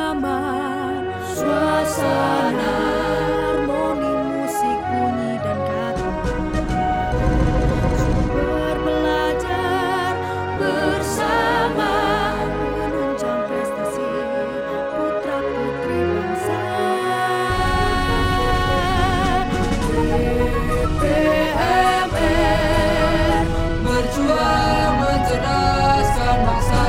bersama, suasana harmoni musik bunyi dan kata, sumber belajar bersama, menunjang prestasi putra putri bangsa. DPMR berjuang mencerdaskan bangsa.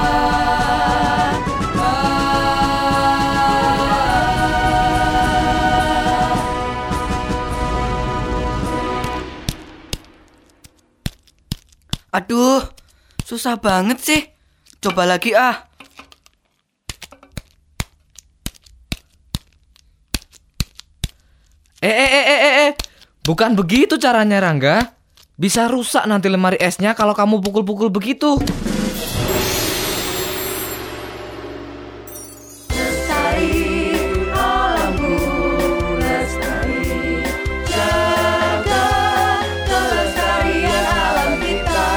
Aduh, susah banget sih. Coba lagi ah. Bukan begitu caranya, Rangga. Bisa rusak nanti lemari esnya kalau kamu pukul-pukul begitu. Lestari alamku, lestari, jaga kelestarian alam kita.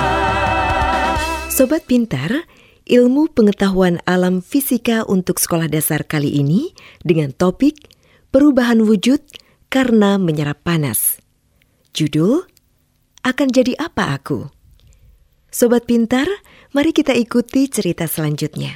Sobat Pintar, ilmu pengetahuan alam fisika untuk sekolah dasar kali ini dengan topik perubahan wujud karena menyerap panas. Judul, Akan Jadi Apa Aku? Sobat Pintar, mari kita ikuti cerita selanjutnya.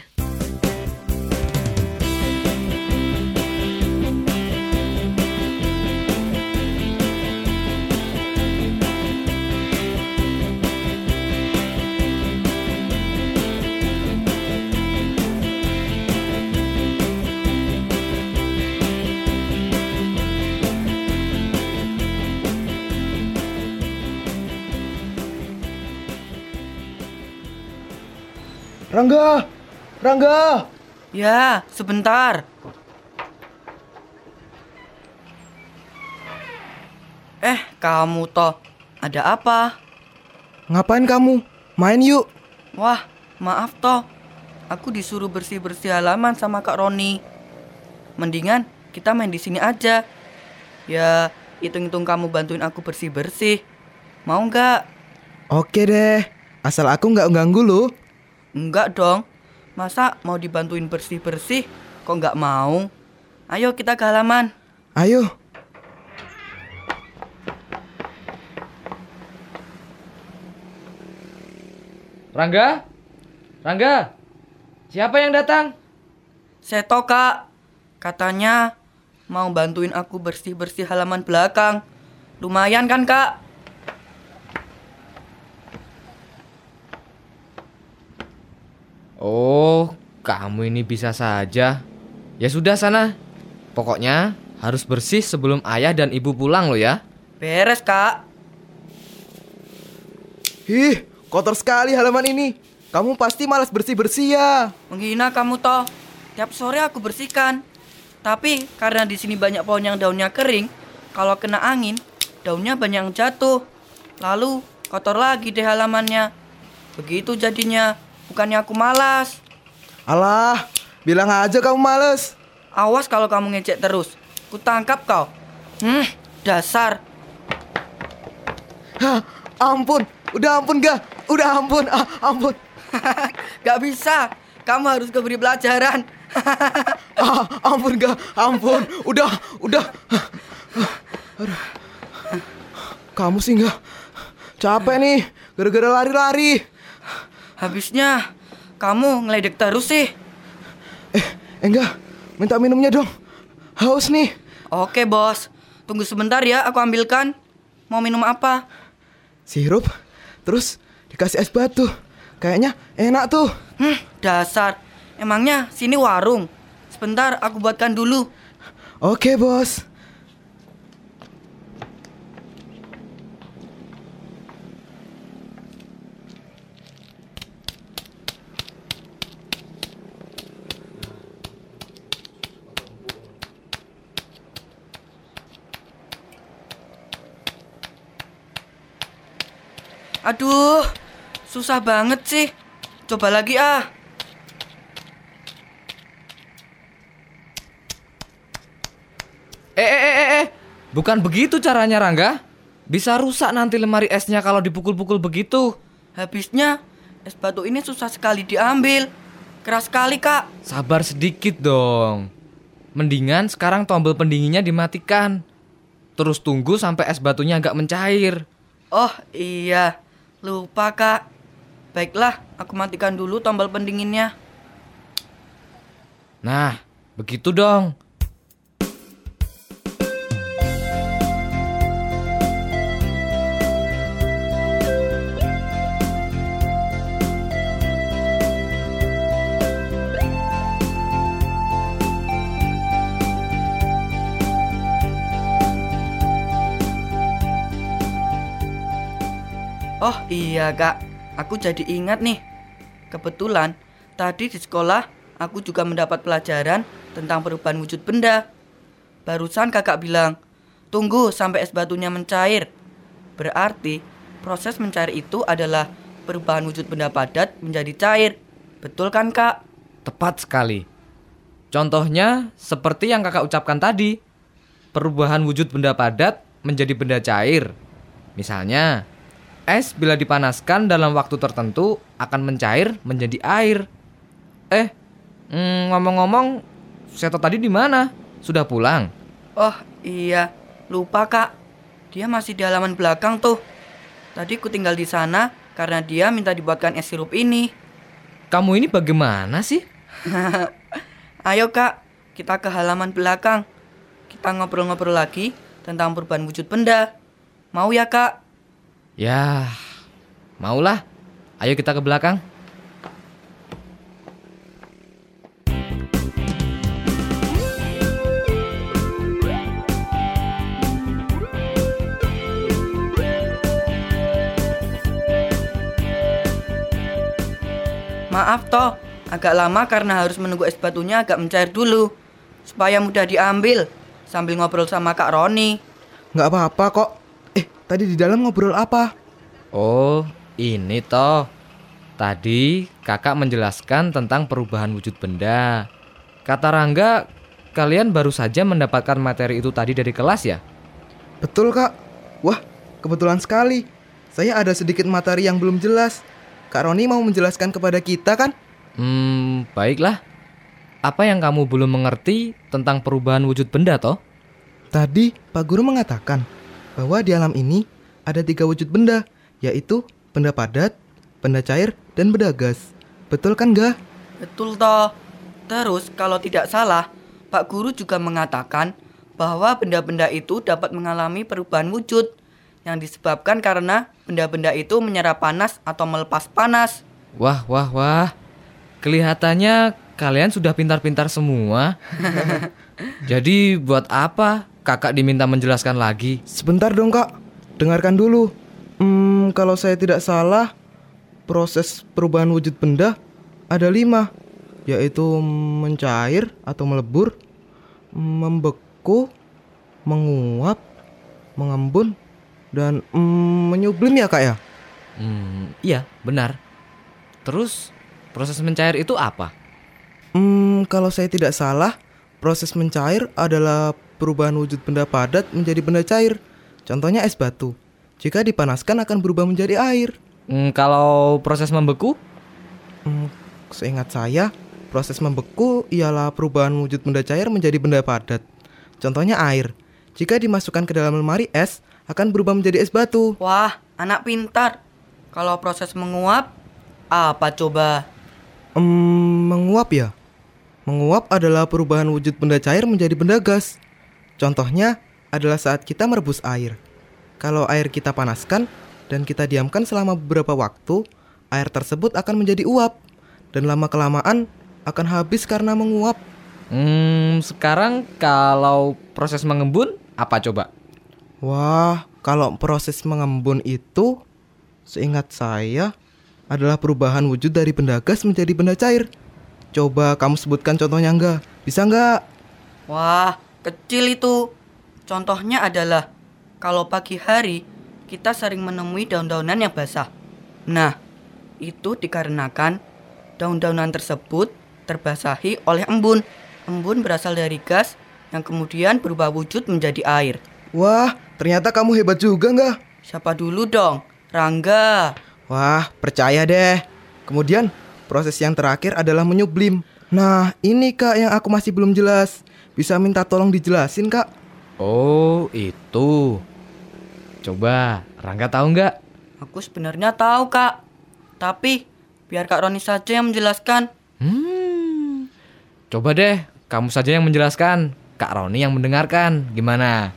Rangga! Ya, sebentar. Kamu toh, ada apa? Ngapain kamu? Main yuk. Wah, maaf toh. Aku disuruh bersih-bersih halaman sama Kak Roni. Mendingan kita main di sini aja. Ya, hitung-hitung kamu bantuin aku bersih-bersih. Mau nggak? Oke deh, asal aku nggak ganggu lo. Enggak dong. Masa mau dibantuin bersih-bersih kok nggak mau? Ayo kita ke halaman. Ayo. Rangga, siapa yang datang? Seto, Kak. Katanya mau bantuin aku bersih-bersih halaman belakang. Lumayan kan, Kak? Oh, kamu ini bisa saja. Ya sudah sana. Pokoknya harus bersih sebelum ayah dan ibu pulang loh ya. Beres, Kak. Ih, kotor sekali halaman ini. Kamu pasti malas bersih-bersih ya. Menghina kamu toh. Tiap sore aku bersihkan. Tapi karena di sini banyak pohon yang daunnya kering, kalau kena angin, daunnya banyak yang jatuh. Lalu kotor lagi deh halamannya. Begitu jadinya. Bukannya aku malas. Alah, bilang aja kamu males. Awas kalau kamu ngecek terus. Kutangkap kau. Dasar. Hah, ampun. Udah ampun gak? Udah ampun. Ampun. Gak bisa. Kamu harus keberi pelajaran. Ampun gak? Ampun. Udah. Aduh. Kamu sih gak? Capek nih. Gara-gara lari-lari. Habisnya kamu ngeledek terus sih. Enggak. Minta minumnya dong. Haus nih. Oke, bos. Tunggu sebentar ya, aku ambilkan. Mau minum apa? Sirup. Terus dikasih es batu. Kayaknya enak tuh. Dasar. Emangnya sini warung? Sebentar, aku buatkan dulu. Oke, bos. Aduh, susah banget sih. Coba lagi ah. Bukan begitu caranya, Rangga. Bisa rusak nanti lemari esnya kalau dipukul-pukul begitu. Habisnya es batu ini susah sekali diambil. Keras sekali, Kak. Sabar sedikit dong. Mendingan sekarang tombol pendinginnya dimatikan. Terus tunggu sampai es batunya agak mencair. Oh iya, lupa Kak. Baiklah, aku matikan dulu tombol pendinginnya. Nah, begitu dong. Oh iya Kak, aku jadi ingat nih. Kebetulan tadi di sekolah aku juga mendapat pelajaran tentang perubahan wujud benda. Barusan kakak bilang, tunggu sampai es batunya mencair. Berarti proses mencair itu adalah perubahan wujud benda padat menjadi cair. Betul kan Kak? Tepat sekali. Contohnya seperti yang kakak ucapkan tadi. Perubahan wujud benda padat menjadi benda cair. Misalnya, es bila dipanaskan dalam waktu tertentu akan mencair menjadi air. Ngomong-ngomong, Seto tadi di mana? Sudah pulang? Oh iya, lupa Kak. Dia masih di halaman belakang tuh. Tadi ku tinggal di sana karena dia minta dibuatkan es sirup ini. Kamu ini bagaimana sih? Ayo Kak, kita ke halaman belakang. Kita ngobrol-ngobrol lagi tentang perubahan wujud benda. Mau ya Kak? Ya, maulah. Ayo kita ke belakang. Maaf toh, agak lama karena harus menunggu es batunya agak mencair dulu. Supaya mudah diambil sambil ngobrol sama Kak Roni. Nggak apa-apa kok. Tadi di dalam ngobrol apa? Oh, ini toh. Tadi kakak menjelaskan tentang perubahan wujud benda. Kata Rangga, kalian baru saja mendapatkan materi itu tadi dari kelas ya? Betul kak. Wah, kebetulan sekali. Saya ada sedikit materi yang belum jelas. Kak Roni mau menjelaskan kepada kita kan? Baiklah. Apa yang kamu belum mengerti tentang perubahan wujud benda toh? Tadi Pak Guru mengatakan bahwa di alam ini ada 3 wujud benda, yaitu benda padat, benda cair, dan benda gas. Betul kan gak? Betul toh. Terus kalau tidak salah, Pak Guru juga mengatakan bahwa benda-benda itu dapat mengalami perubahan wujud yang disebabkan karena benda-benda itu menyerap panas atau melepas panas. Wah. Kelihatannya kalian sudah pintar-pintar semua. Jadi buat apa kakak diminta menjelaskan lagi? Sebentar dong kak, dengarkan dulu. Kalau saya tidak salah, proses perubahan wujud benda ada 5, yaitu mencair atau melebur, membeku, menguap, mengembun, dan menyublim ya kak ya? Iya, benar. Terus proses mencair itu apa? Kalau saya tidak salah, proses mencair adalah perubahan wujud benda padat menjadi benda cair. Contohnya es batu. Jika dipanaskan akan berubah menjadi air. Kalau proses membeku? Seingat saya, proses membeku ialah perubahan wujud benda cair menjadi benda padat. Contohnya air. Jika dimasukkan ke dalam lemari es, akan berubah menjadi es batu. Wah, anak pintar. Kalau proses menguap, apa coba? Menguap ya? Menguap adalah perubahan wujud benda cair menjadi benda gas. Contohnya adalah saat kita merebus air. Kalau air kita panaskan dan kita diamkan selama beberapa waktu, air tersebut akan menjadi uap. Dan lama-kelamaan akan habis karena menguap. Sekarang kalau proses mengembun, apa coba? Wah, kalau proses mengembun itu, seingat saya, adalah perubahan wujud dari benda gas menjadi benda cair. Coba kamu sebutkan contohnya enggak? Bisa enggak? Wah, kecil itu. Contohnya adalah kalau pagi hari kita sering menemui daun-daunan yang basah. Nah, itu dikarenakan daun-daunan tersebut terbasahi oleh embun. Embun berasal dari gas yang kemudian berubah wujud menjadi air. Wah, ternyata kamu hebat juga enggak? Siapa dulu dong? Rangga. Wah, percaya deh. Kemudian, proses yang terakhir adalah menyublim. Nah, ini Kak yang aku masih belum jelas. Bisa minta tolong dijelasin, Kak? Oh, itu. Coba, Rangga tahu nggak? Aku sebenarnya tahu, Kak. Tapi biar Kak Roni saja yang menjelaskan. Coba deh, kamu saja yang menjelaskan. Kak Roni yang mendengarkan. Gimana?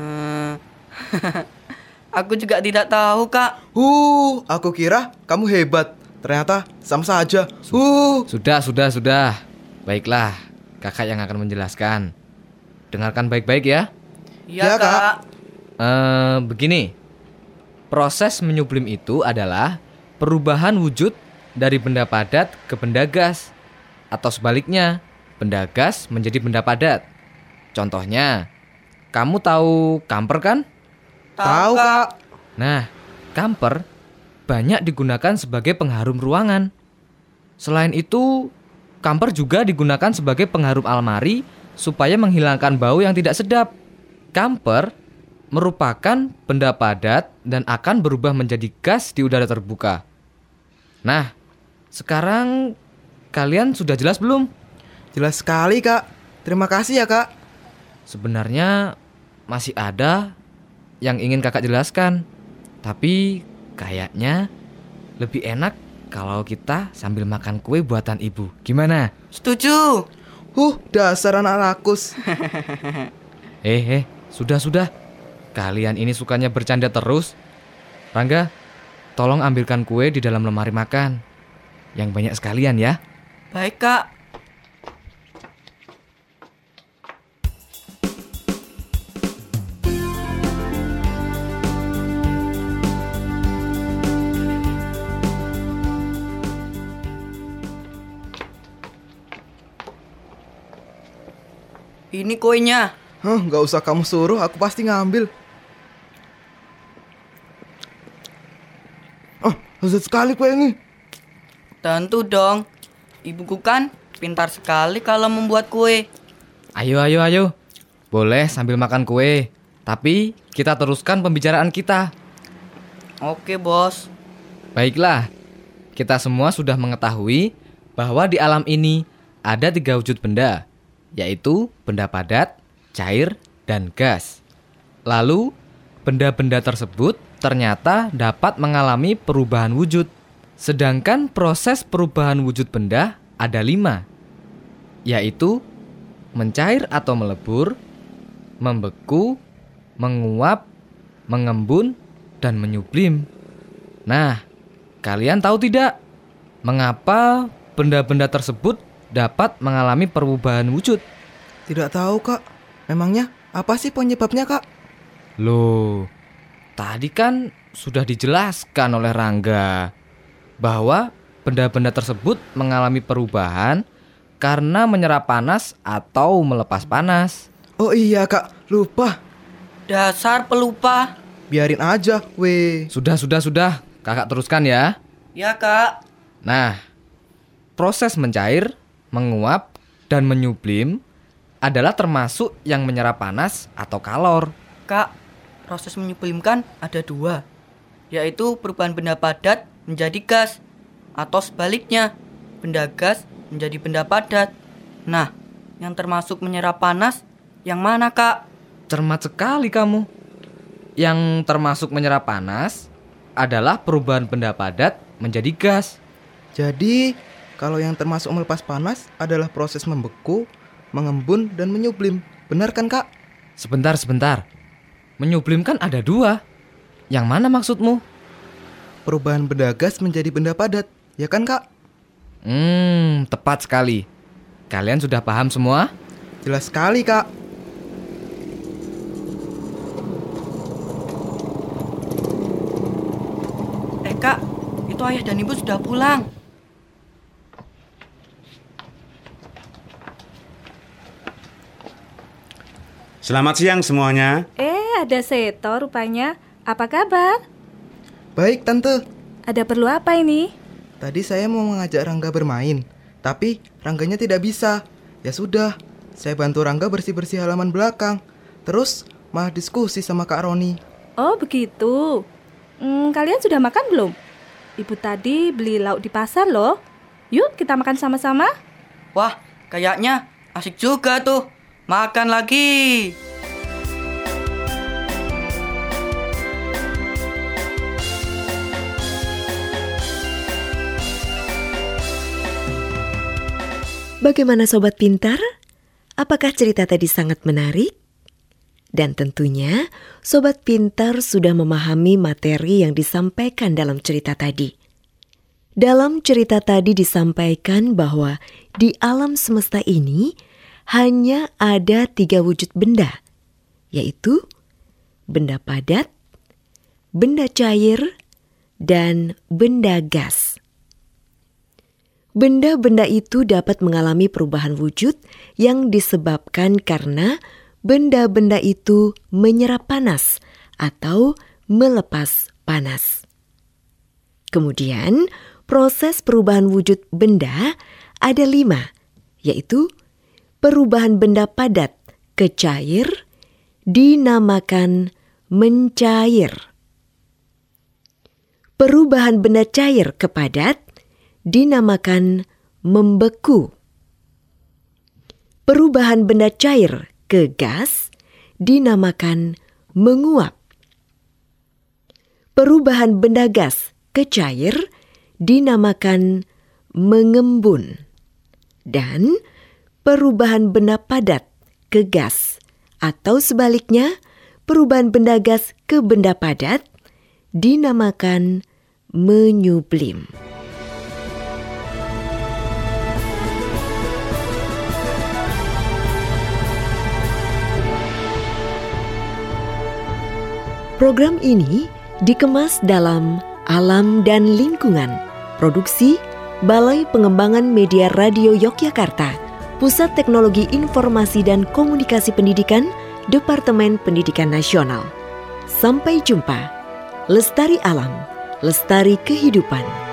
Aku juga tidak tahu, Kak. Aku kira kamu hebat. Ternyata sama saja. Sudah. Baiklah, kakak yang akan menjelaskan. Dengarkan baik-baik ya. Iya, Kak. Begini. Proses menyublim itu adalah perubahan wujud dari benda padat ke benda gas. Atau sebaliknya, benda gas menjadi benda padat. Contohnya, kamu tahu kamper kan? Tahu, Kak. Nah, kamper banyak digunakan sebagai pengharum ruangan. Selain itu, kamper juga digunakan sebagai pengharum almari supaya menghilangkan bau yang tidak sedap. Kamper merupakan benda padat dan akan berubah menjadi gas di udara terbuka. Nah, sekarang kalian sudah jelas belum? Jelas sekali, Kak. Terima kasih ya, Kak. Sebenarnya masih ada yang ingin kakak jelaskan, tapi kayaknya lebih enak kalau kita sambil makan kue buatan ibu. Gimana? Setuju. Dasar anak rakus. Sudah. Kalian ini sukanya bercanda terus. Rangga, tolong ambilkan kue di dalam lemari makan. Yang banyak sekalian ya. Baik, Kak. Ini kuenya. Nggak usah kamu suruh, aku pasti ngambil. Lezat sekali kue ini. Tentu dong. Ibuku kan pintar sekali kalau membuat kue. Ayo. Boleh sambil makan kue. Tapi kita teruskan pembicaraan kita. Oke, Bos. Baiklah, kita semua sudah mengetahui bahwa di alam ini ada 3 wujud benda, yaitu benda padat, cair, dan gas. Lalu, benda-benda tersebut ternyata dapat mengalami perubahan wujud. Sedangkan proses perubahan wujud benda ada 5, yaitu mencair atau melebur, membeku, menguap, mengembun, dan menyublim. Nah, kalian tahu tidak mengapa benda-benda tersebut dapat mengalami perubahan wujud? Tidak tahu, Kak. Memangnya apa sih penyebabnya, Kak? Loh, tadi kan sudah dijelaskan oleh Rangga bahwa benda-benda tersebut mengalami perubahan karena menyerap panas atau melepas panas. Oh iya, Kak. Lupa. Dasar pelupa. Biarin aja, weh. Sudah. Kakak teruskan ya. Ya, Kak. Nah, proses mencair, menguap, dan menyublim adalah termasuk yang menyerap panas atau kalor. Kak, proses menyublimkan ada 2, yaitu perubahan benda padat menjadi gas, atau sebaliknya, benda gas menjadi benda padat. Nah, yang termasuk menyerap panas, yang mana, Kak? Cermat sekali kamu. Yang termasuk menyerap panas adalah perubahan benda padat menjadi gas. Jadi, kalau yang termasuk melepas panas adalah proses membeku, mengembun, dan menyublim. Benar kan, Kak? Sebentar. Menyublim kan ada 2. Yang mana maksudmu? Perubahan benda gas menjadi benda padat, ya kan, Kak? Tepat sekali. Kalian sudah paham semua? Jelas sekali, Kak. Kak, itu ayah dan ibu sudah pulang. Selamat siang semuanya. Ada Seto rupanya. Apa kabar? Baik, Tante. Ada perlu apa ini? Tadi saya mau mengajak Rangga bermain, tapi Rangganya tidak bisa. Ya sudah, saya bantu Rangga bersih-bersih halaman belakang. Terus malah diskusi sama Kak Roni. Oh begitu. Kalian sudah makan belum? Ibu tadi beli lauk di pasar loh. Yuk kita makan sama-sama. Wah, kayaknya asik juga tuh. Makan lagi. Bagaimana Sobat Pintar? Apakah cerita tadi sangat menarik? Dan tentunya Sobat Pintar sudah memahami materi yang disampaikan dalam cerita tadi. Dalam cerita tadi disampaikan bahwa di alam semesta ini hanya ada 3 wujud benda, yaitu benda padat, benda cair, dan benda gas. Benda-benda itu dapat mengalami perubahan wujud yang disebabkan karena benda-benda itu menyerap panas atau melepas panas. Kemudian, proses perubahan wujud benda ada 5, yaitu perubahan benda padat ke cair dinamakan mencair. Perubahan benda cair ke padat dinamakan membeku. Perubahan benda cair ke gas dinamakan menguap. Perubahan benda gas ke cair dinamakan mengembun. Dan perubahan benda padat ke gas atau sebaliknya perubahan benda gas ke benda padat dinamakan menyublim. Program ini dikemas dalam Alam dan Lingkungan, produksi Balai Pengembangan Media Radio Yogyakarta, Pusat Teknologi Informasi dan Komunikasi Pendidikan, Departemen Pendidikan Nasional. Sampai jumpa. Lestari alam, lestari kehidupan.